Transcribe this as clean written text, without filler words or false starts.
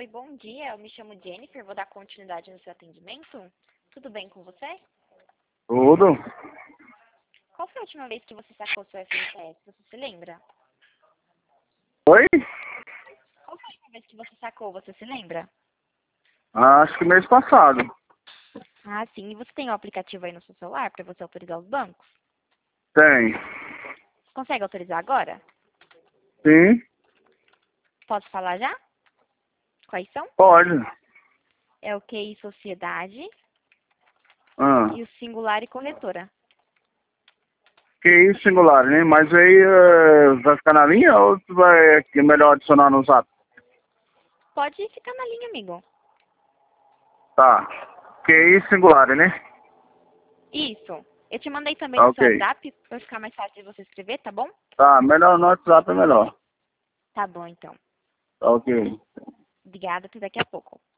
Oi, bom dia. Eu me chamo Jennifer, vou dar continuidade no seu atendimento. Tudo bem com você? Tudo? Qual foi a última vez que você sacou seu FGTS? Você se lembra? Oi? Qual foi a última vez que você sacou? Você se lembra? Acho que mês passado. Ah, sim. E você tem o aplicativo aí no seu celular para você autorizar os bancos? Tem. Você consegue autorizar agora? Sim? Posso falar já? Quais são? Pode. É o QI Sociedade Ah. e o Singular e Corretora. Que isso, singular, né? Mas aí vai ficar na linha ou tu vai é melhor adicionar no zap? Pode ficar na linha, amigo. Tá. Que isso, singular, né? Isso. Eu te mandei também Tá, no seu ok. WhatsApp para ficar mais fácil de você escrever, tá bom? Tá, melhor no WhatsApp é melhor. Tá bom, então. Tá, ok. Obrigada, até daqui a pouco.